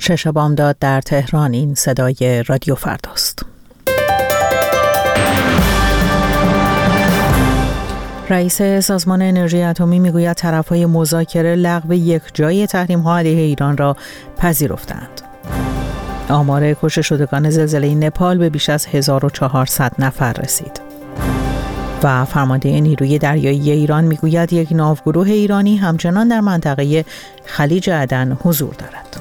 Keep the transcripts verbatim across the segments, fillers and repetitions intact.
شش بامداد در تهران. این صدای رادیو فرداست. رئیس سازمان انرژی اتمی میگوید طرف‌های مذاکره لغو یک جای تحریم‌ها علیه ایران را پذیرفتند. آمار کشته شدگان زلزله نپال به بیش از هزار و چهارصد نفر رسید. و فرمانده نیروی دریایی ایران میگوید یک ناوگروه ایرانی همچنان در منطقه خلیج عدن حضور دارد.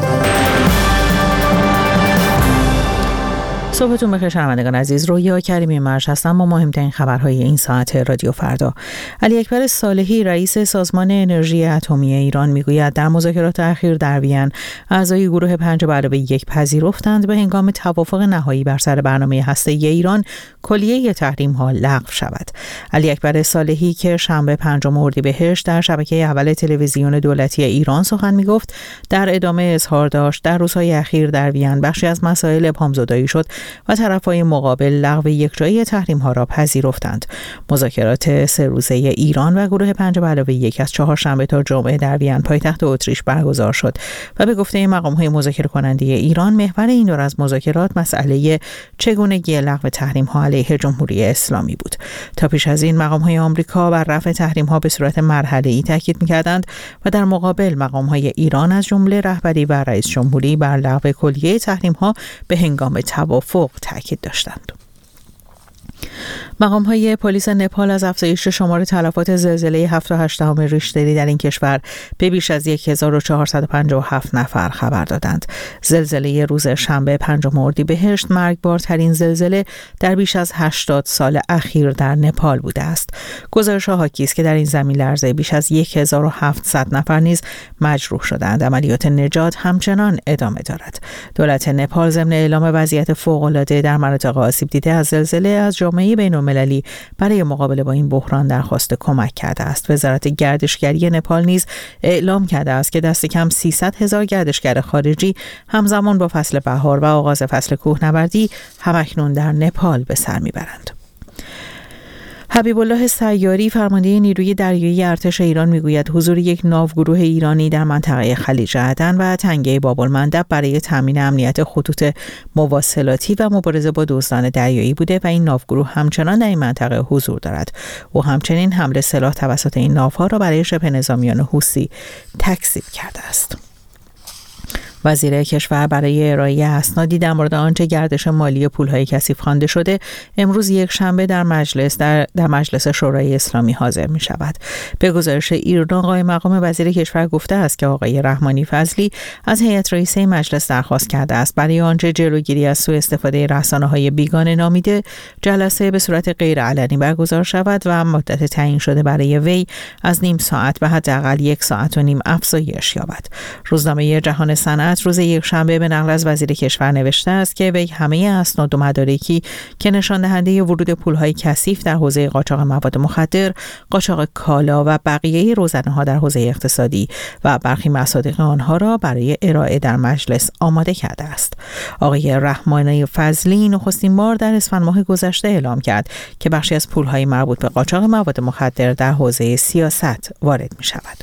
صبحتون بخیر شنوندگان عزیز. رویا کریمی مرش هستم با مهمترین خبرهای این ساعت رادیو فردا. علی اکبر صالحی رئیس سازمان انرژی اتمی ایران میگوید در مذاکرات اخیر در وین اعضای گروه پنج به علاوه یک پذیرفتند به هنگام توافق نهایی بر سر برنامه هسته‌ای ایران کلیه تحریم ها لغو شود. علی اکبر صالحی که شنبه پنجم اردیبهشت در شبکه اول تلویزیون دولتی ایران سخن میگفت در ادامه اظهار داشت در روزهای اخیر در وین بخشی از مسائل ابهام‌زدایی شد و طرفهای مقابل لغو یکجایی تحریم‌ها را پذیرفتند. مذاکرات سه روزه ایران و گروه پنج به علاوه یک از چهارشنبه تا جمعه در وین پایتخت اتریش برگزار شد و به گفته مقام‌های مذاکره کننده ایران محور این دور از مذاکرات مسئله چگونگی لغو تحریم‌ها علیه جمهوری اسلامی بود. تا پیش از این مقام‌های آمریکا بر رفع تحریم‌ها به صورت مرحله‌ای تاکید می‌کردند و در مقابل مقام‌های ایران از جمله رهبری و رئیس جمهوری بر لغو کلیه تحریم‌ها به هنگام توافق تاکید داشتند. مقام‌های پلیس نپال از افزایش شمار تلفات زلزله هفت و هشت ریشتری در این کشور به بیش از هزار و چهارصد و پنجاه و هفت نفر خبر دادند. زلزله روز شنبه پنجم اردیبهشت مرگبارترین زلزله در بیش از هشتاد سال اخیر در نپال بوده است. گزارش‌ها حاکی است که در این زمین لرزه بیش از هزار و هفتصد نفر نیز مجروح شدند. عملیات نجات همچنان ادامه دارد. دولت نپال ضمن اعلام وضعیت فوق‌العاده در مناطق آسیب دیده از زلزله از جامعه بین‌المللی برای مقابله با این بحران درخواست کمک کرده است. وزارت گردشگری نپال نیز اعلام کرده است که دست کم سیصد هزار گردشگر خارجی همزمان با فصل بهار و آغاز فصل کوهنوردی همکنون در نپال به سر میبرند. حبیب الله سیاری فرمانده نیروی دریایی ارتش ایران میگوید حضور یک ناوگروه ایرانی در منطقه خلیج عدن و تنگه باب‌المندب برای تامین امنیت خطوط مواصلاتی و مبارزه با دزدان دریایی بوده و این ناوگروه همچنان در این منطقه حضور دارد. او همچنین حمل سلاح توسط این ناوها را برای شبه نظامیان حوثی تکذیب کرده است. وزیر کشور برای ارائه اسنادی در مورد آنچه گردش مالی پولهای کثیف خوانده شده امروز یک شنبه در مجلس در, در مجلس شورای اسلامی حاضر می شود. به گزارش ایرنا قائم مقام وزیر کشور گفته است که آقای رحمانی فضلی از هیئت رئیسه مجلس درخواست کرده است برای آنچه جلوگیری از سوء استفاده رسانه‌های بیگانه نامیده جلسه به صورت غیر علنی برگزار شود و مدت تعیین شده برای وی از نیم ساعت به حداقل یک ساعت و نیم افزایش یابد. روزنامه جهان صنعت روز یک شنبه به نقل از وزیر کشور نوشته است که وی همه اسناد و مدارکی که نشان دهنده ورود پولهای کثیف در حوزه قاچاق مواد مخدر، قاچاق کالا و بقیه روزنه‌ها در حوزه اقتصادی و برخی مصادیق آنها را برای ارائه در مجلس آماده کرده است. آقای رحمانی فضلی نخستین بار در اسفند ماه گذشته اعلام کرد که بخشی از پولهای مربوط به قاچاق مواد مخدر در حوزه سیاست وارد می شود.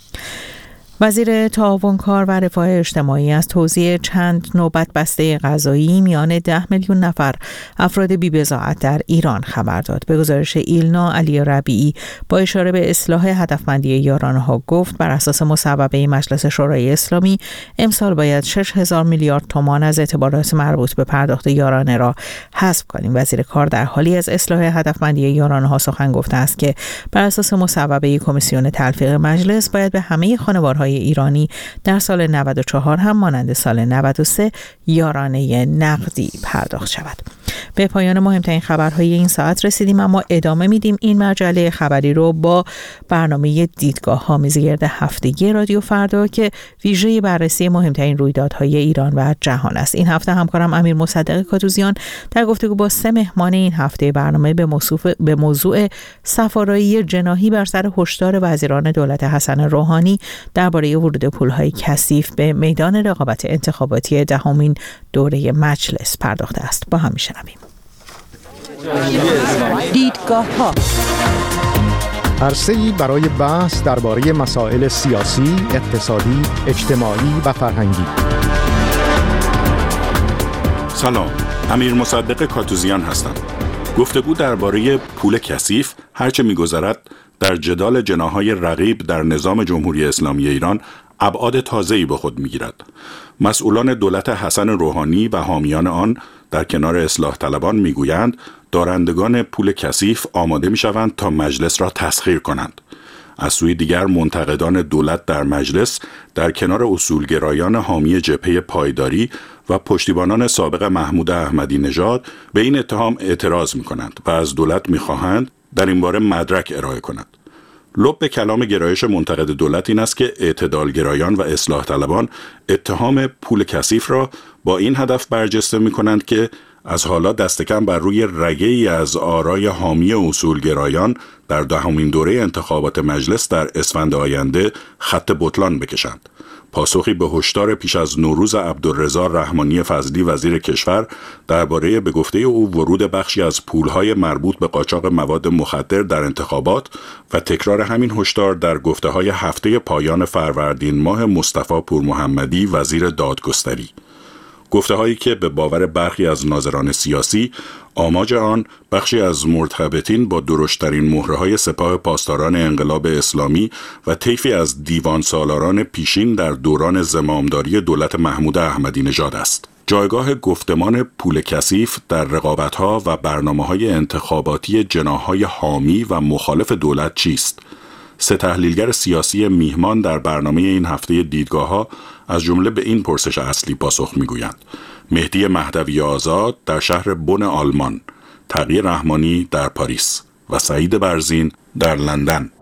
وزیر تعاون کار و رفاه اجتماعی از توزیع چند نوبت بسته غذایی میان ده میلیون نفر افراد بی‌بضاعت در ایران خبر داد. به گزارش ایلنا، علی ربیعی با اشاره به اصلاح هدفمندی یارانه‌ها گفت بر اساس مصوبه مجلس شورای اسلامی امسال باید شش هزار میلیارد تومان از اعتبارات مربوط به پرداخت یارانه را حذف کنیم. وزیر کار در حالی از اصلاح هدفمندی یارانه‌ها سخن گفته است که بر اساس مصوبه کمیسیون تلفیق مجلس باید به همه خانوارهای ایرانی در سال نود و چهار هم مانند سال نود و سه یارانه نقدی پرداخت شود. به پایان مهمترین خبرهای این ساعت رسیدیم، اما ادامه میدیم این مجله خبری رو با برنامه دیدگاه ها میزگرد هفتگی رادیو فردا که ویژه بررسی مهمترین رویدادهای ایران و جهان است. این هفته همکارم امیر مصدق کاتوزیان در گفتگو با سه مهمان این هفته برنامه به موضوع به موضوع سفارایی جناحی بر سر هشدار وزیران دولت حسن روحانی درباره ورود پولهای کثیف به میدان رقابت انتخاباتی دهمین دوره مجلس پرداخته است. با هم میشنویم. دیدگاه ها عرصه‌ای برای بحث درباره مسائل سیاسی، اقتصادی، اجتماعی و فرهنگی. سلام، امیر مصدق کاتوزیان هستم. گفتگو درباره پول کثیف هرچه می‌گذرد در جدال جناح‌های رقیب در نظام جمهوری اسلامی ایران ابعاد تازه‌ای به خود می‌گیرد. مسئولان دولت حسن روحانی و حامیان آن در کنار اصلاح طلبان می‌گویند دارندگان پول کثیف آماده می‌شوند تا مجلس را تسخیر کنند. از سوی دیگر منتقدان دولت در مجلس در کنار اصولگرایان حامی جبهه پایداری و پشتیبانان سابق محمود احمدی نژاد به این اتهام اعتراض می‌کنند و از دولت می‌خواهند در این باره مدرک ارائه کند. لب کلام گرایش منتقد دولت این است که اعتدالگرایان و اصلاح طلبان اتهام پول کثیف را با این هدف برجسته می‌کنند که از حالا دست کم بر روی رگه‌ای از آرای حامی اصولگرایان در دهمین دوره انتخابات مجلس در اسفند آینده خط بطلان بکشند. پاسخی به هشدار پیش از نوروز عبدالرضا رحمانی فضلی وزیر کشور درباره به گفته او ورود بخشی از پولهای مربوط به قاچاق مواد مخدر در انتخابات و تکرار همین هشدار در گفته‌های هفته پایان فروردین ماه مصطفی پورمحمدی وزیر دادگستری. گفته‌هایی که به باور برخی از ناظران سیاسی آماج آن بخشی از مرتبطین با درشترین مهره‌های سپاه پاسداران انقلاب اسلامی و طیفی از دیوان سالاران پیشین در دوران زمامداری دولت محمود احمدی نژاد است. جایگاه گفتمان پول کثیف در رقابت‌ها و برنامه‌های انتخاباتی جناح‌های حامی و مخالف دولت چیست؟ سه تحلیلگر سیاسی میهمان در برنامه این هفته دیدگاه‌ها از جمله به این پرسش اصلی پاسخ می‌گویند. مهدی مهدوی آزاد در شهر بن آلمان، تقی رحمانی در پاریس و سعید برزین در لندن.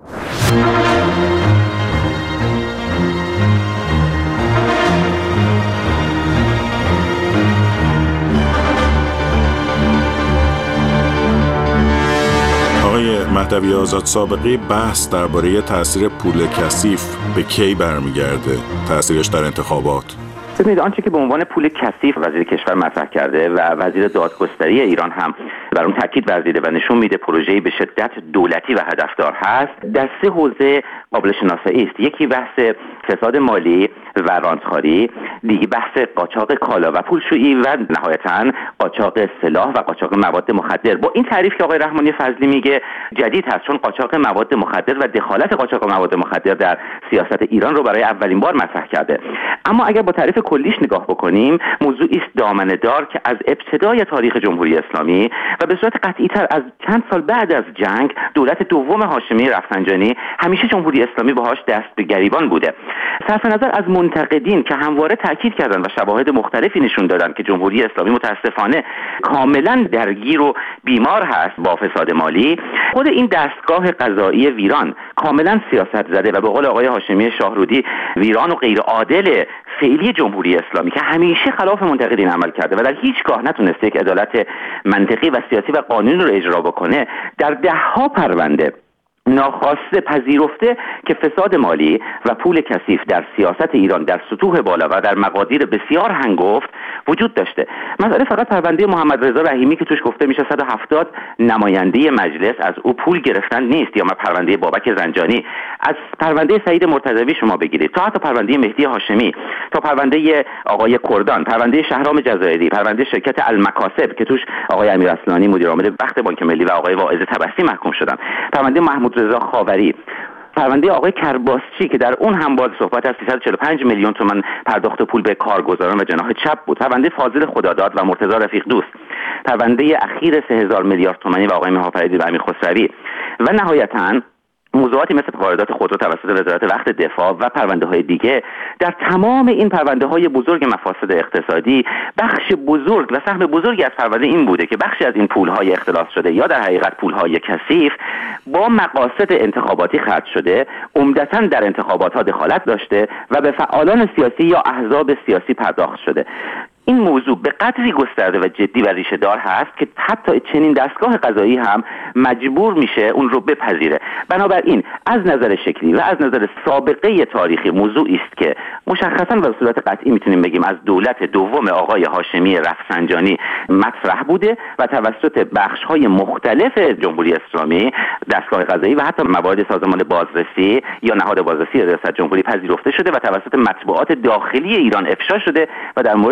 مهدوی آزاد، سابقه بحث درباره تاثیر پول کثیف به کی برمیگرده؟ تاثیرش در انتخابات؟ ببینید، آنچه که به عنوان پول کثیف وزیر کشور مطرح کرده و وزیر دادگستری ایران هم بر اون تاکید ورزیده و نشون میده پروژه‌ای به شدت دولتی و هدفدار هست، در سه حوزه قابل شناسایی است. یکی بحث فساد مالی و رانتخواری، دیگه بحث قاچاق کالا و پولشویی و نهایتاً قاچاق سلاح و قاچاق مواد مخدر. با این تعریف که آقای رحمانی فضلی میگه جدید هست، چون قاچاق مواد مخدر و دخالت قاچاق مواد مخدر در سیاست ایران رو برای اولین بار مطرح کرده. اما اگر با تعریف کلیش نگاه بکنیم، موضوعی است دامنه‌دار که از ابتدای تاریخ جمهوری اسلامی و به صورت قطعی‌تر از چند سال بعد از جنگ دولت دوم هاشمی رفسنجانی همیشه جمهوری اسلامی باهاش دست به گریبان بوده. صرف نظر از منتقدین که همواره تاکید کردند و شواهد مختلفی نشون دادند که جمهوری اسلامی متاسفانه کاملا درگیر و بیمار هست با فساد مالی، خود این دستگاه قضایی ویران کاملا سیاست زده و به قول آقای هاشمی شاهرودی ویران و غیر عادل فعلی جمهوری اسلامی که همیشه خلاف منتقدین عمل کرده و در هیچگاه نتونسته یک عدالت منطقی و سیاسی و قانونی رو اجرا بکنه، در ده‌ها پرونده ناخواسته پذیرفته که فساد مالی و پول کثیف در سیاست ایران در سطوح بالا و در مقادیر بسیار هنگفت وجود داشته. مسئله فقط پرونده محمد رضا رحیمی که توش گفته میشه صد و هفتاد نماینده مجلس از او پول گرفتن نیست، یا پرونده بابک زنجانی، از پرونده سعید مرتضوی شما بگیرید تا حتی پرونده مهدی هاشمی، تا پرونده آقای کردان، پرونده شهرام جزایری، پرونده شرکت المکاسب که توش آقای امیر اصلانی مدیر عامل وقت بانک ملی و آقای واعظ طبسی محکوم شدن، پرونده محمود رضا خاوری، پرونده آقای کرباسچی که در اون هم باز صحبت از سیصد و چهل و پنج میلیون تومان پرداخت پول به کارگزاران و جناح چپ بود، پرونده فاضل خداداد و مرتضی رفیق دوست، پرونده اخیر سه هزار میلیارد تومانی و آقای مهافریدی و امیر خسروی و نهایتاً موضوعاتی مثل واردات خودرو توسط وزارت وقت دفاع و پرونده های دیگه. در تمام این پرونده های بزرگ مفاسد اقتصادی بخش بزرگ و سهم بزرگی از پرونده این بوده که بخشی از این پول های اختلاس شده یا در حقیقت پول های کثیف با مقاصد انتخاباتی خرج شده، عمدتاً در انتخابات ها دخالت داشته و به فعالان سیاسی یا احزاب سیاسی پرداخت شده. این موضوع به قدری گسترده و جدی و ریشه دار هست که حتی چنین دستگاه قضایی هم مجبور میشه اون رو بپذیره. بنابراین از نظر شکلی و از نظر سابقه تاریخی موضوعی است که مشخصاً و به صورت قطعی میتونیم بگیم از دولت دوم آقای هاشمی رفسنجانی مطرح بوده و توسط بخش‌های مختلف جمهوری اسلامی، دستگاه قضایی و حتی موارد سازمان بازرسی یا نهاد بازرسی ریاست جمهوری پذیرفته شده و توسط مطبوعات داخلی ایران افشا شده و در مورد اون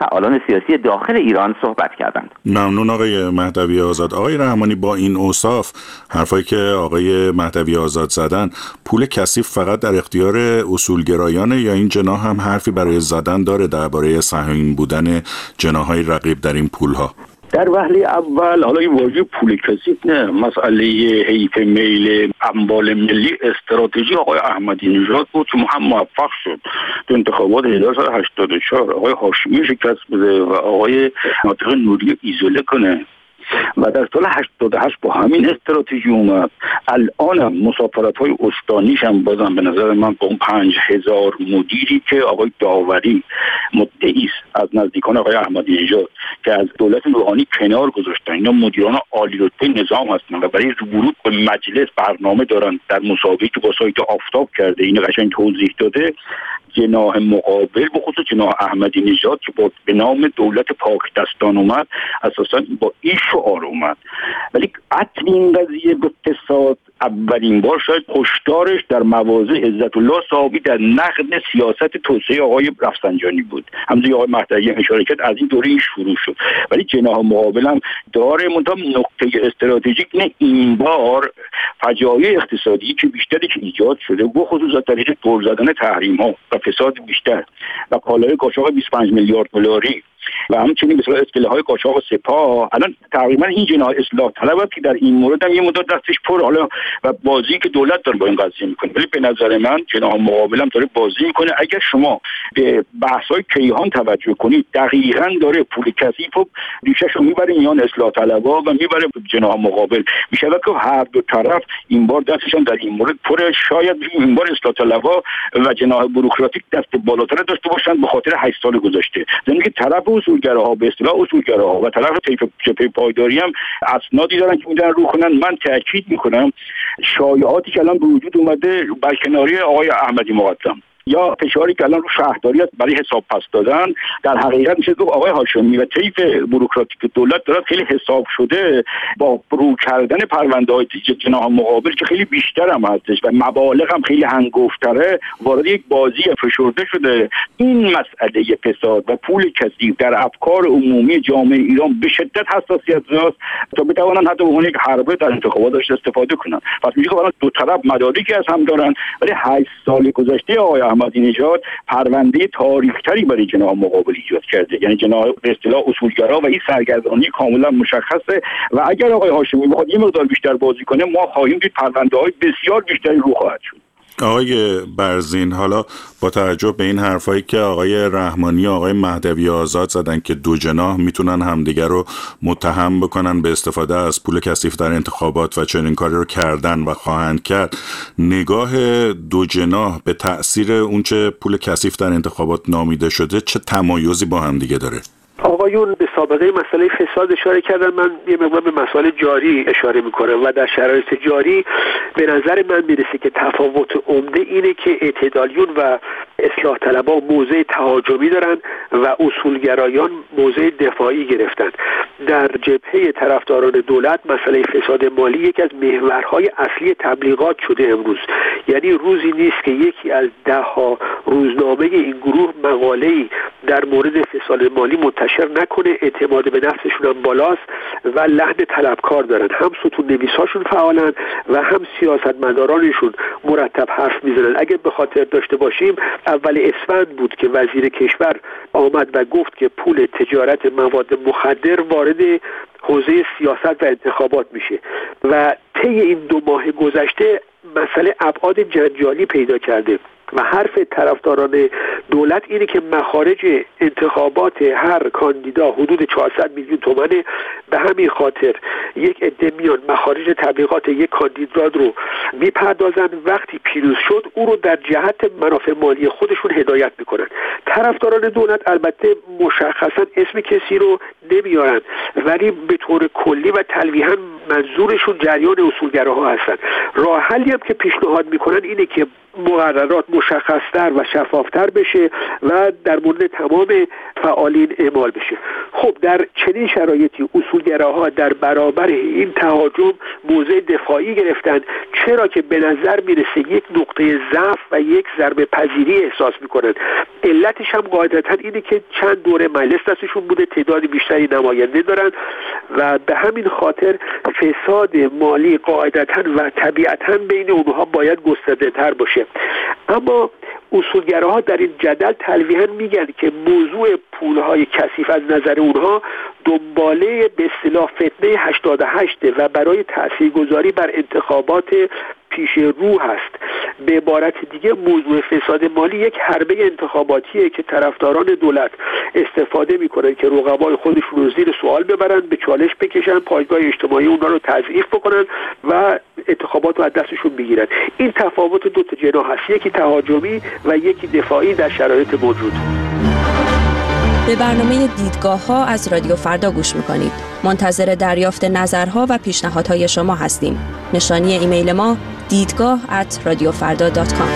فعالان سیاسی داخل ایران صحبت کردند. ممنون آقای مهدوی آزاد. آقای رحمانی، با این اوصاف حرفایی که آقای مهدوی آزاد زدن، پول کثیف فقط در اختیار اصولگرایانه یا این جناح هم حرفی برای زدن داره درباره سهیم بودن جناح‌های رقیب در این پول‌ها؟ در وهله اول حالا این واژه پول کثیف نه، مسئله حیف میل اموال ملی استراتژی آقای احمدی نژاد بود که هم موفق شد تو انتخابات هزار و سیصد و هشتاد و چهار آقای هاشمی شکست بده و آقای ناطق نوری ایزوله کنه و در سال هشتاد و هشت با همین استراتژی اومد. الان مسافرت های استانیش هم بازم به نظر من با اون پنج هزار مدیری که آقای داوری مدعی است از نزدیکان آقای احمدی نژاد که از دولت روحانی کنار گذاشتن، اینا مدیران عالی رتبه نظام هستن و برای ورود به مجلس برنامه دارن. در مسابقه که با سایت آفتاب کرده این قشنگ توضیح داده، جناح مقابل به خصوص جناح احمدی نژاد که با به نام دولت پاک دستان اومد اساسا با این شعار اومد. ولی عطر این قضیه به اقتصاد اولین بار شاید هشدارش در مواضع عزت الله صاحبی در نقد سیاست توسعه آقای رفسنجانی بود. همونجوری آقای مهدوی اشاره کرد از این دوره شروع شد، ولی جناح مقابل هم داره منتها نقطه استراتژیک نه این بار فجایع اقتصادی که بیشتری که ایجاد شده و خصوصا در طریق دور زدن تحریم ها و فساد بیشتر و کالای قاچاق بیست و پنج میلیارد دلاری و همچنین مثلا اسکله های قاچاق سپاه، الان تقریبا این جناح اصلاح طلب که در این مورد هم یه مدت دستش پر حالا و بازی که دولت داره با این قضیه میکنه، ولی به نظر من جناح مقابل هم داره بازی میکنه. اگر شما به بحث های کیهان توجه کنید دقیقاً داره پول کثیف و ریشه‌ش رو میبره میان اصلاح طلبها و میبره جناح مقابل. میشه که هر دو طرف این بار دستشون در این مورد پر، شاید این بار اصلاح طلبها و جناح بوروکراتیک دست بالاتر داشته باشن به خاطر هشت سال گذشته. زمین که طرف اصولگراها به اصطلاح اصولگراها و طرف جبهه پایداری هم اسنادی دارن که میدن رو کنن. من تاکید میکنم شایعاتی که الان به وجود اومده برکناری آقای احمدی مقدم یا فشاری که الان رو شهرداری برای حساب پس دادن، در حقیقت میشه گفت آقای هاشمی و طیف بوروکراتیک دولت داره خیلی حساب شده با رو کردن پرونده های جناح مقابل که خیلی بیشتر هم هستش و مبالغ هم خیلی هنگفتره، وارد یک بازی فشرده شده. این مسئله فساد و پول کثیف در افکار عمومی جامعه ایران به شدت حساسیت داره تا بتوانن حتی به عنوان یک حربه در انتخابات استفاده کنن. پس میگه که دو طرف مدارکی از هم دارن، ولی هشت سال گذشته آقای احمدی نژاد پرونده تاریخ‌تری برای جناح مقابل ایجاد کرده، یعنی جناح به اصطلاح اصولگرا و این سرگردانی کاملا مشخصه و اگر آقای هاشمی بخواد یه مقدار بیشتر بازی کنه ما خواهیم دید پرونده‌های بسیار بیشتری رو خواهد شد. آقای برزین، حالا با توجه به این حرفایی که آقای رحمانی و آقای مهدوی آزاد زدن که دو جناح میتونن همدیگر رو متهم بکنن به استفاده از پول کثیف در انتخابات و چنین کاری رو کردن و خواهند کرد، نگاه دو جناح به تأثیر اونچه پول کثیف در انتخابات نامیده شده چه تمایزی با هم دیگه داره؟ آقایون به سابقه مسئله فساد اشاره کردن، من یه مقدار به مسائل جاری اشاره میکنم و در شرایط جاری به نظر من میرسه که تفاوت عمده اینه که اعتدالیون و اصلاح طلبها موضع تهاجمی دارن و اصولگرایان موضع دفاعی گرفتن. در جبهه طرفداران دولت مسئله فساد مالی یکی از محورهای اصلی تبلیغات شده امروز، یعنی روزی نیست که یکی از ده ها روزنامه این گروه مقاله‌ای در مورد فساد مالی منتشر نکنه. اعتماد به نفسشون هم بالاست و لحن طلبکار دارن، هم ستون نویساشون فعالن و هم سیاستمدارانشون مرتب حرف میزنن. اگه به خاطر داشته باشیم اول اسفند بود که وزیر کشور آمد و گفت که پول تجارت مواد مخدر وارد حوزه سیاست و انتخابات میشه و طی این دو ماه گذشته مسئله ابعاد جنجالی پیدا کرده و حرف طرفداران دولت اینه که مخارج انتخابات هر کاندیدا حدود چهارصد میلیون تومانه. به همین خاطر یک عده میان مخارج تبلیغات یک کاندیدا رو میپردازن، وقتی پیروز شد او رو در جهت منافع مالی خودشون هدایت میکنن. طرفداران دولت البته مشخصا اسم کسی رو نمیارن ولی به طور کلی و تلویحا منظورشون جریان اصولگراها هستن. راه حلی هم که پیشنهاد میکنن اینه که مقررات مشخصتر و شفافتر بشه و در مورد تمام فعالین اعمال بشه. خب در چنین شرایطی اصولگراها در برابر این تهاجم موضع دفاعی گرفتن، چرا که به نظر میرسه یک نقطه ضعف و یک ضربه پذیری احساس میکنن. علتش هم قاعدتا اینه که چند دوره مجلس دستشون بوده، تعداد بیشتری نماینده دارن و به همین خاطر فساد مالی قاعدتا و طبیعتا بین اونها باید گسترده تر باشه. اما اصولگراها در این جدل تلویحاً میگن که موضوع پولهای کثیف از نظر اونها دنباله به اصطلاح فتنه هشتاد و هشت و برای تاثیرگذاری بر انتخابات پیش رو هست. به عبارت دیگه موضوع فساد مالی یک حربه انتخاباتیه که طرفداران دولت استفاده میکنن که رقبای خودشون رو زیر سوال ببرن، به چالش بکشن، پایگاه اجتماعی اونا رو تضعیف بکنن و انتخابات رو از دستشون بگیرن. این تفاوت دو تا جناح هست، یکی تهاجمی و یکی دفاعی در شرایط موجود. به برنامه دیدگاه ها از رادیو فردا گوش میکنید. منتظر دریافت نظرها و پیشنهادهای شما هستیم. نشانی ایمیل ما دیدگاه ات رادیو فردا دات کام.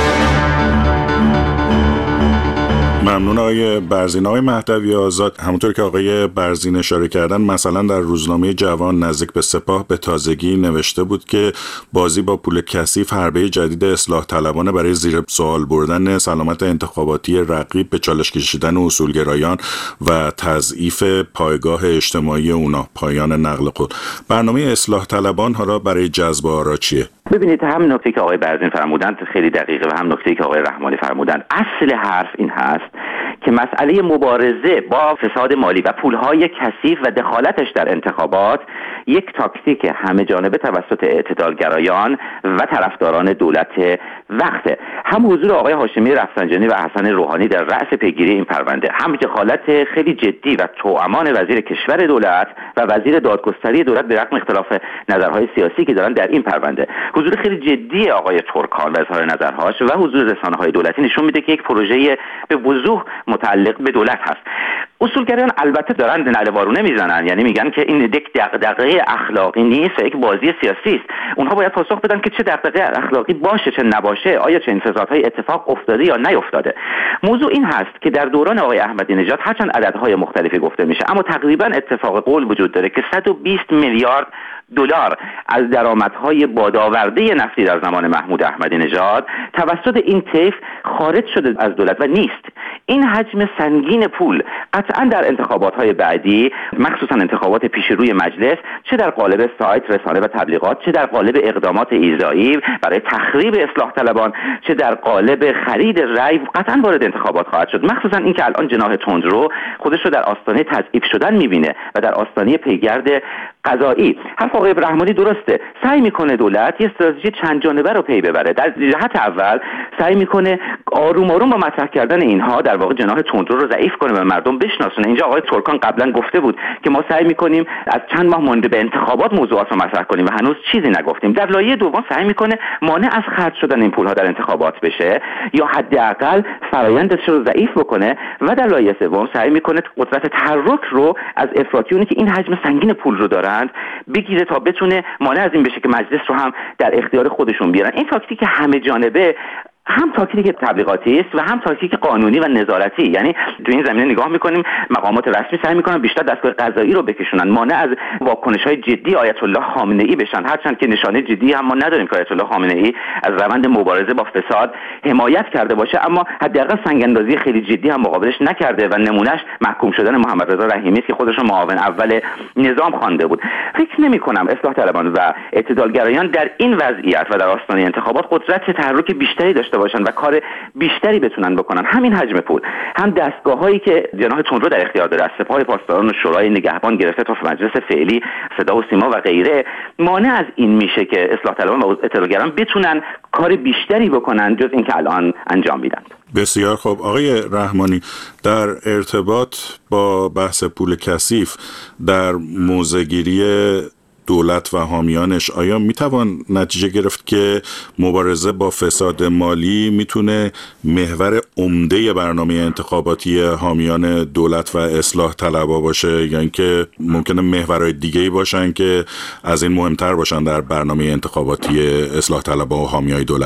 ممنون آقای برزین. آقای مهدوی آزاد، همونطور که آقای برزین اشاره کردن، مثلا در روزنامه جوان نزدیک به سپاه به تازگی نوشته بود که بازی با پول کثیف حربه جدید اصلاح طلبانه برای زیر سوال بردن سلامت انتخاباتی رقیب، به چالش کشیدن اصولگرایان و تضعیف پایگاه اجتماعی اونا. پایان نقل خود. برنامه اصلاح طلبان ها را برای جذب آرا چیه؟ ببینید، هم نکته که آقای برزین فرمودند خیلی دقیقه و هم نکته که آقای رحمانی فرمودند. اصل حرف این هست که مسئله مبارزه با فساد مالی و پولهای کثیف و دخالتش در انتخابات یک تاکتیک همه جانبه توسط اعتدالگرایان و طرفداران دولت وقته. هم حضور آقای هاشمی رفسنجانی و حسن روحانی در رأس پیگیری این پرونده، هم دخالت خیلی جدی و توامان وزیر کشور دولت و وزیر دادگستری دولت به رغم اختلاف نظرهای سیاسی که دارن در این پرونده، حضور خیلی جدی آقای ترکان و اظهار نظرهاش و حضور رسانه‌های دولتی نشون میده که یک پروژه به وضوح متعلق به دولت هست. اصولگرایان البته دارن نعره وارونه میزنن، یعنی میگن که این یک دغدغه اخلاقی نیست و یک بازی سیاسی است. اونها باید پاسخ بدن که چه دغدغه اخلاقی باشه چه نباشه، آیا چه این فسادهای اتفاق افتاده یا نیفتاده. موضوع این هست که در دوران آقای احمدی نژاد هرچند عددهای مختلفی گفته میشه، اما تقریبا اتفاق قول وجود داره که صد و بیست میلیارد دلار از درآمدهای بادآورده نفتی در زمان محمود احمدی نژاد توسط این طیف خارج شده از دولت و نیست. این حجم سنگین پول قطعا در انتخابات‌های بعدی، مخصوصا انتخابات پیش روی مجلس، چه در قالب سایت، رسانه و تبلیغات، چه در قالب اقدامات ایذایی برای تخریب اصلاح طلبان، چه در قالب خرید رأی، قطعا وارد انتخابات خواهد شد. مخصوصا اینکه الان جناح تندرو خودش رو در آستانه تضعیف شدن می‌بینه و در آستانه پیگرد قضایی. حرف آقای رحمانی درسته، سعی میکنه دولت یه استراتژی چند جانبه رو پی ببره. در جهت اول سعی میکنه آروم آروم با مطرح کردن اینها در واقع جناح تندرو رو ضعیف کنه و مردم بشناسونه. اینجا آقای ترکان قبلا گفته بود که ما سعی میکنیم از چند ماه مونده به انتخابات موضوعات رو مطرح کنیم و هنوز چیزی نگفتیم. در لایه دوم سعی میکنه مانع از خرج شدن این پولها در انتخابات بشه یا حداقل فرآیندش رو ضعیف بکنه و در لایه سوم سعی میکنه قدرت تحرک رو از افراطیونی که این حجم سنگین پول رو دارند بگیره تا بتونه مانع از این بشه که مجلس رو هم در اختیار خودشون بیارن. این تاکتیک همه جانبه هم تاکتیک تبلیغاتی است و هم تاکتیک قانونی و نظارتی. یعنی تو این زمینه نگاه میکنیم مقامات رسمی سعی میکنن بیشتر دستگاه قضایی رو بکشونن، مانع از واکنش‌های جدی آیت الله خامنه‌ای بشن، هرچند که نشانه جدی هم ما نداریم که آیت الله خامنه‌ای از روند مبارزه با فساد حمایت کرده باشه، اما حداقل سنگ‌اندازی خیلی جدی هم مقابلش نکرده و نمونهش محکوم شدن محمد رضا رحیمی است که خودش رو معاون اول نظام خوانده بود. فکر نمی‌کنم اصلاح طلبان و اعتدالگرایان در این وضعیت و در آستانه انتخابات قدرت تحرک بیشتری داشته باشن و کار بیشتری بتونن بکنن. همین حجم پول، هم دستگاه‌هایی که جناح تندرو در اختیار داره، از سپاه پاسداران و شورای نگهبان گرفته تا مجلس فعلی، صدا و سیما و غیره، مانع از این میشه که اصلاح طلبان و اعتدالگرایان بتونن کار بیشتری بکنن جز این که الان انجام میدن. بسیار خوب. آقای رحمانی، در ارتباط با بحث پول کثیف در موضع‌گیری دولت و حامیانش، آیا میتوان نتیجه گرفت که مبارزه با فساد مالی میتونه محور عمده برنامه انتخاباتی حامیان دولت و اصلاح طلبها باشه، یا اینکه ممکنه محورهای دیگه‌ای باشن که از این مهمتر باشن در برنامه انتخاباتی اصلاح طلبها و حامیای دولت؟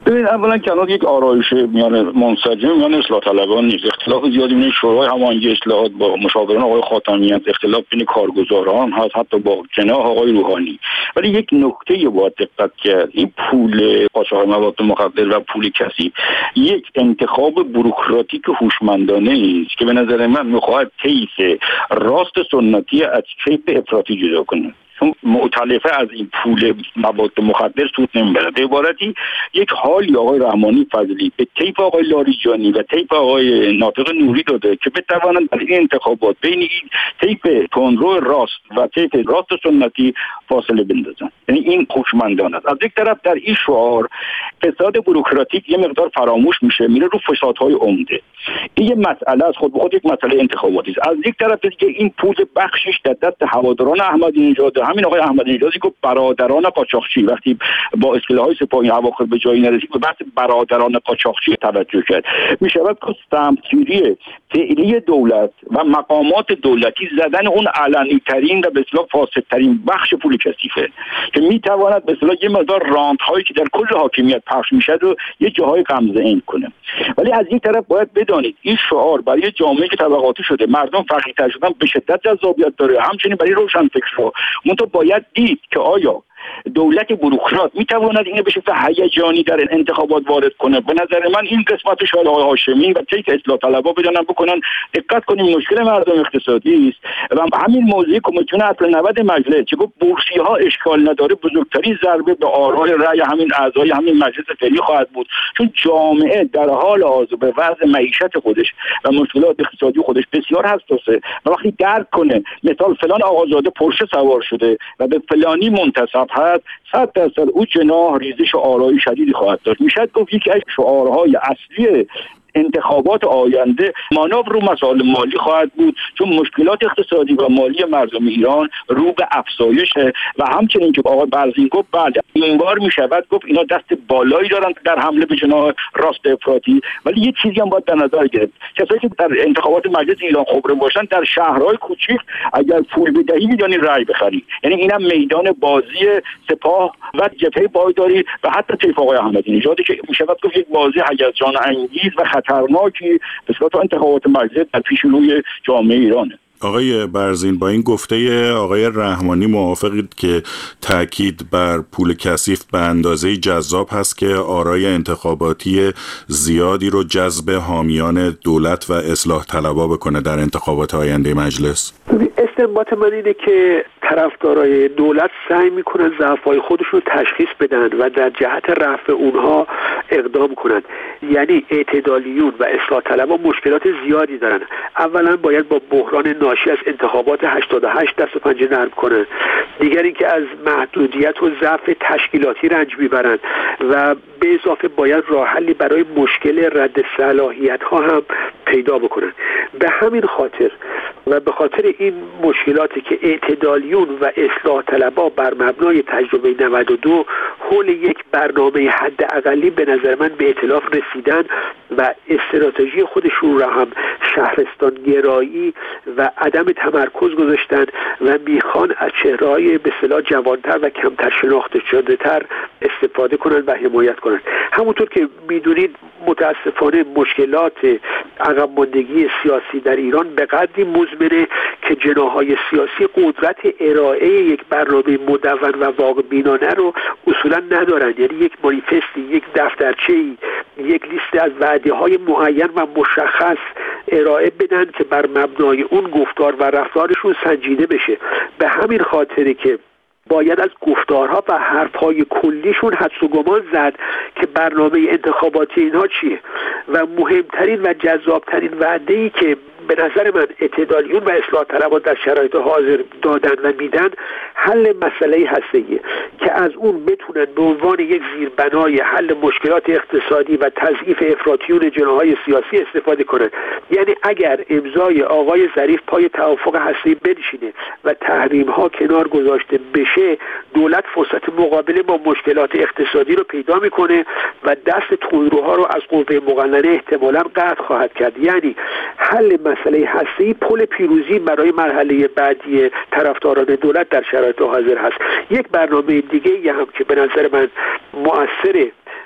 ببین اولا کنار یک آرایش میان منسجم میان اصلاح طلبان نیست. اختلاف زیادی بین شورای هماهنگی اصلاحات با مشاوران آقای خاتمی هست، اختلاف بین کارگزاران هست، حتی با جناح آقای روحانی. ولی یک نکته باید دقت کرد، این پول قاچاق مواد مخدر و پول کثیف یک انتخاب بوروکراتیک هوشمندانه است که به نظر من میخواهد کیف راست سنتی از کیف افراطی جدا کنه. مؤتلفه از این پول مواد مخدر سود نمیبره. به عبارتی یک حالی آقای رحمانی فضلی به طیف آقای لاریجانی و طیف آقای ناطق نوری داده که بتوانند در این انتخابات بین این طیف تندرو راست و طیف راست سنتی فاصله بندازن. یعنی این هوشمندانه است. از یک طرف در این شعار فساد بوروکراتیک یه مقدار فراموش میشه، میره رو فسادهای عمده. این یه مسئله از خود به خود یک مسئله انتخاباتی است. از یک طرف دیگه این پول بخشش در دست هواداران احمدی نژاد، همین آقای احمدی نژادی که برادران قاچاقچی وقتی با اصطلاحات سپاهی اواخر به جایی نرسید به بحث برادران قاچاقچی توجه کرد. میشود که سمتگیری فعلی دولت و مقامات دولتی زدن اون علنی ترین و به اصطلاح فاسد ترین بخش پول کثیفه که میتواند به اصطلاح یه مقدار رانت هایی که در کل حاکمیت پخش میشه رو یه جاهای غمزه این کنه. ولی از یک طرف باید بدانید این شعار برای جامعه که طبقاتی شده، مردم فقیرتر شدن، به شدت جذابیت داره، همچنین برای روشنفکرها. منتها باید دید که آیا دولت بوروکرات میتواند اینو به شکل هیجانی در انتخابات وارد کنه. به نظر من این قسمت شاید آقای هاشمی و طیف اصلاح طلبها بدانن بکنن دقت کنیم مشکل مردم اقتصادی است و همین موضوع کمیسیون اصل نود مجلس که گفت بورسی ها اشکال نداره بزرگترین ضربه به آرای رأی همین اعضای همین مجلس فعلی خواهد بود، چون جامعه در حال حاضر به وضع معیشت خودش و مشکلات اقتصادی خودش بسیار حساسه و وقتی درک کنه مثال فلان آقازاده پرشه سوار شده و به فلانی منتسب هست، صد درصد او جناح ریزش و آرایی شدیدی خواهد داشت. میشد گفت یکی از شعارهای اصلی انتخابات آینده مانور رو مسائل مالی خواهد بود، چون مشکلات اقتصادی و مالی مردم ایران رو به افزایشه و همچنین که آقای برزین گفت بعد این بار میشود گفت اینا دست بالایی دارن در حمله به جناح راست افراطی. ولی یه چیزی هم باید در نظر گرفت، کسایی که در انتخابات مجلس ایران خبره باشن در شهرهای کوچیک اگر پول بدهی میدونی رای بخری. یعنی اینم میدان بازی سپاه و جبهه پایداری و حتی طیف آقای احمدی نژادی که میشود گفت یک بازی هیجان انگیز و خطرناکی به صورت انتخابات مجلس در پیش روی جامعه ایرانه. آقای برزین، با این گفته آقای رحمانی موافقید که تاکید بر پول کثیف به اندازه جذاب هست که آرای انتخاباتی زیادی رو جذب حامیان دولت و اصلاح طلبها بکنه در انتخابات آینده مجلس؟ استنباط من اینه که طرفدارای دولت سعی میکنن ضعف‌های خودشون رو تشخیص بدن و در جهت رفع اونها اقدام کنند. یعنی اعتدالیون و اصلاح طلبها مشکلات زیادی دارن. اولا باید با بحران ناشی از انتخابات هشتاد و هشت دست و پنجه نرم کنن. دیگر اینکه از محدودیت و ضعف تشکیلاتی رنج میبرند و به اضافه باید راه حلی برای مشکل رد صلاحیت ها هم پیدا بکنن. به همین خاطر و به خاطر این مشکلاتی که اعتدالیون و اصلاح طلبها بر مبنای تجربه نود و دو حول یک برنامه حداقلی به نظر من به ائتلاف رسیدن و استراتژی خودشون را هم شهرستان گرایی و عدم تمرکز گذاشتن و میخوان از چهره‌های به اصطلاح جوانتر و کمتر شناخته شده تر استفاده کنند و حمایت کنند. همونطور که میدونید متاسفانه مشکلات عقب ماندگی سیاسی در ایران به قدری مزمنه که جناح‌های سیاسی قدرت ارائه یک برنامه مدون و واقع بینانه رو اصولا ندارند. یعنی یک مانیفستی، یک دفترچه‌ای، یک لیست از وعده‌های معین و مشخص ارائه بدن که بر مبنای اون گفتار و رفتارشون سنجیده بشه. به همین خاطره که باید از گفتارها و حرفهای کلیشون حدس و گمان زد که برنامه انتخاباتی اینها چیه و مهمترین و جذابترین وعده‌ای که به نظر من اعتدالیون و اصلاح طلبها در شرایط حاضر دادن و میدن حل مسئله هسته‌ایه که از اون بتونن به عنوان یک زیربنای حل مشکلات اقتصادی و تضعیف افراطیون جناح‌های سیاسی استفاده کنن. یعنی اگر امضای آقای ظریف پای توافق هسته‌ای بنشینه و تحریم‌ها کنار گذاشته بشه، دولت فرصت مقابله با مشکلات اقتصادی رو پیدا میکنه و دست تندروها رو از قوه مقننه احتمالاً قطع خواهد کرد. یعنی حل مسئله هستی پل پیروزی برای مرحله بعدی طرفداران دولت در شرایط حاضر هست. یک برنامه دیگه هم که به نظر من مؤثره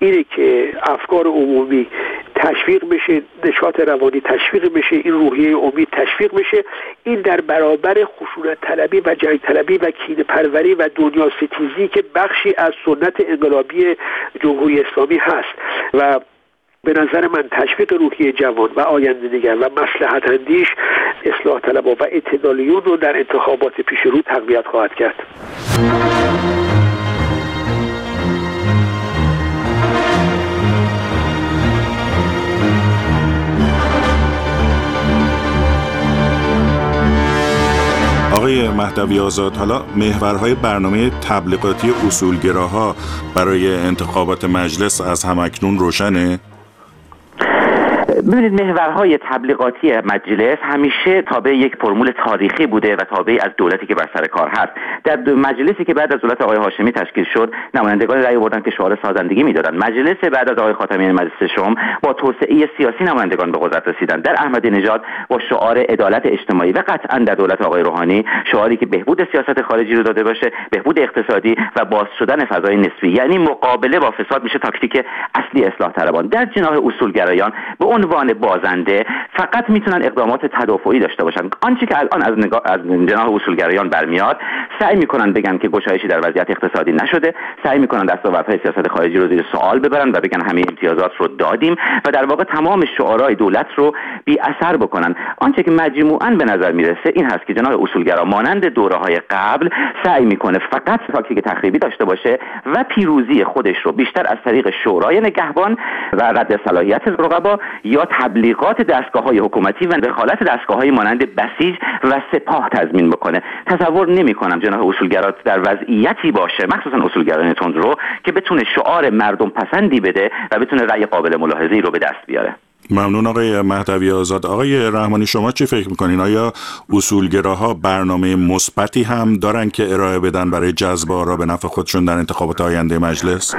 اینه که افکار عمومی تشویق بشه، نشاط روانی تشویق بشه، این روحیه امید تشویق بشه. این در برابر خشونت طلبی و جنگ طلبی و کینه پروری و دنیا ستیزی که بخشی از سنت انقلابی جمهوری اسلامی هست و به نظر من تشویق روحیه جوان و آینده نگر و مصلحت اندیش اصلاح طلبها و اعتدالیون رو در انتخابات پیش رو تقویت خواهد کرد. آقای مهدوی آزاد، حالا محورهای برنامه تبلیغاتی اصولگراها برای انتخابات مجلس از همکنون روشنه؟ ببینید، محورهای تبلیغاتی مجلس همیشه تابع یک فرمول تاریخی بوده و تابع از دولتی که بر سر کار هست. در مجلسی که بعد از دولت آقای هاشمی تشکیل شد، نمایندگان رأی آوردن که شعار سازندگی میدادن. مجلس بعد از آقای خاتمی مجلس شوم با توسعه سیاسی نمایندگان به قدرت رسیدن. در احمدی نژاد با شعار عدالت اجتماعی و قطعا در دولت آقای روحانی شعاری که بهبود سیاست خارجی رو داده باشه، بهبود اقتصادی و باز شدن فضای نسبی، یعنی مقابله با فساد، میشه تاکتیک اصلی اصلاح طلبان. در جناح اصولگرایان به عنوان بازنده فقط میتونن اقدامات تدافعی داشته باشن. آنچه که الان از نگاه از جناح اصولگرایان برمیاد، سعی میکنن بگن که گشایشی در وضعیت اقتصادی نشده، سعی میکنن دستاوردهای سیاست خارجی رو زیر سوال ببرن و بگن همه امتیازات رو دادیم و در واقع تمام شعارهای دولت رو بی اثر بکنن. آنچه که مجموعاً به نظر میرسه این هست که جناح اصولگرا مانند دوره‌های قبل سعی میکنه فقط تاکتیک تخریبی داشته باشه و پیروزی خودش رو بیشتر از طریق شورای نگهبان و رد صلاحیت رقبا یا تبلیغات دستگاه‌های حکومتی و دخالت دستگاه‌های مانند بسیج و سپاه تضمین بکنه. تصور نمی‌کنم جناح اصولگرا در وضعیتی باشه، مخصوصا اصولگرایان تندرو، که بتونه شعار مردم پسندی بده و بتونه رأی قابل ملاحظه‌ای رو به دست بیاره. ممنون آقای مهدوی آزاد. آقای رحمانی، شما چی فکر میکنین؟ آیا اصولگراها برنامه مثبتی هم دارن که ارائه بدن برای جذب آرا به نفع خودشون در انتخابات آینده مجلس؟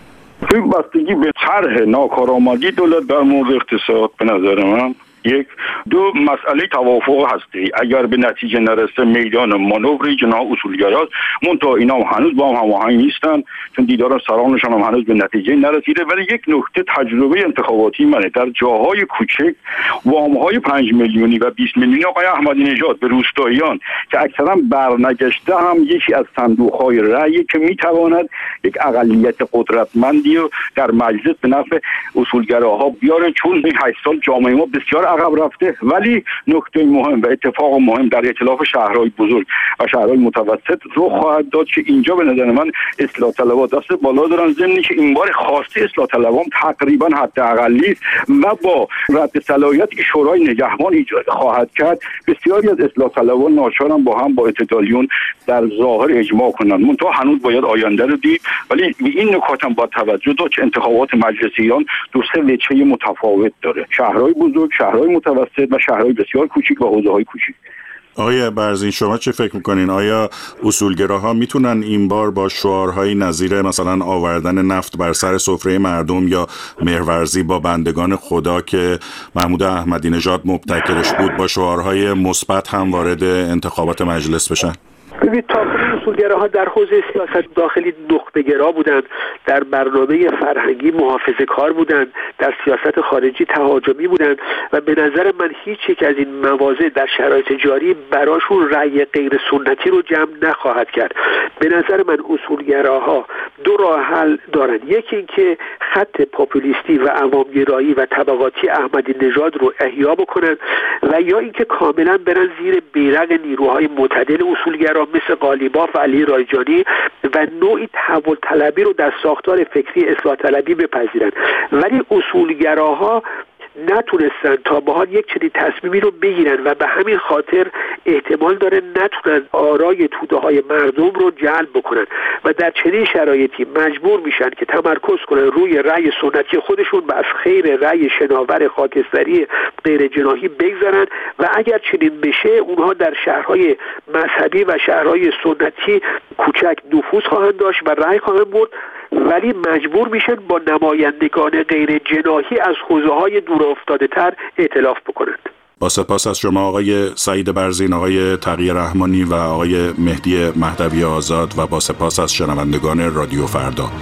این بستگی به طرح ناکارآمدی دولت در موضوع اقتصاد به نظر من یک دو مسئله توافق هستی. اگر به نتیجه نرسه میدان مانور جناح اصولگراست، منتها اینا هم هنوز با هم هماهنگ نیستن چون دیدار سرانشان هم هنوز به نتیجه نرسیده. ولی یک نکته تجربه انتخاباتی منه، در جاهای کوچک وام‌های پنج میلیونی و بیست میلیونی آقای احمدی نژاد به روستاییان که اکثرا برنگشته هم یکی از صندوق‌های رأی که میتواند یک اقلیت قدرتمندی رو در مجلس به نفع اصولگراها بیاره، چون این هشت سال جامعه ما بسیار عقب رفته. ولی نکته مهم و اتفاق مهم در ائتلاف شهرهای بزرگ و شهرهای متوسط رو خواهد داد که اینجا به نظر من اصلاح طلبها دست بالا دارن، ضمن که این بار خواسته اصلاح طلبان تقریبا حداقلی و با رد صلاحیتی که شورای نگهبان ایجاد خواهد کرد، بسیاری از اصلاح طلبان ناچارن با هم با اعتدالیون در ظاهر اجماع کنند. منتها هنوز باید آینده رو دید. ولی به این نکات هم با توجه داشت که انتخابات مجلس ایران دو سه وجهه متفاوت داره، شهرهای بزرگ، شهرهای متوسط و شهرهای بسیار کوچیک و حوزه‌های کوچیک. آقای برزین، شما چه فکر میکنین؟ آیا اصولگراها میتونن این بار با شعارهایی نظیر مثلا آوردن نفت بر سر سفره مردم یا مهرورزی با بندگان خدا که محمود احمدی نژاد مبتکرش بود، با شعارهای مثبت هم وارد انتخابات مجلس بشن؟ ببینید، تا کنون اصولگراها در حوزه سیاست داخلی نخبه‌گرا بودند، در برنامه فرهنگی محافظه‌کار بودند، در سیاست خارجی تهاجمی بودند و به نظر من هیچ یک از این مواضع در شرایط جاری براشون رأی غیر سنتی رو جمع نخواهد کرد. به نظر من اصولگراها دو راه حل دارند. یکی این که خط پاپولیستی و عوامگرایی و طبقاتی احمدی نژاد رو احیا بکنند و یا اینکه کاملا برن زیر بیرق نیروهای معتدل اصولگرا مثل قالیباف و علی رایجانی و نوعی تحول طلبی رو در ساختار فکری اصلاح طلبی بپذیرند. ولی اصولگراها نتونستن تا به حال یک چنین تصمیمی رو بگیرن و به همین خاطر احتمال داره نتونن آرای توده های مردم رو جلب بکنن و در چنین شرایطی مجبور میشن که تمرکز کنن روی رأی سنتی خودشون و از خیر رأی شناور خاکستری غیر جناحی بگذارن و اگر چنین بشه اونها در شهرهای مذهبی و شهرهای سنتی کوچک نفوذ خواهند داشت و رأی خواهند برد، ولی مجبور میشن با نمایندگان غیر جناحی از حوزه‌های دور افتاده تر ائتلاف بکنند. با سپاس از شما آقای سعید برزین، آقای تقی رحمانی و آقای مهدی مهدوی آزاد و با سپاس از شنوندگان رادیو فردا.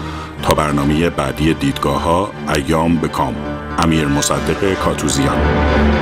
تا برنامه بعدی دیدگاه ها، ایام بکام. امیر مصدق کاتوزیان.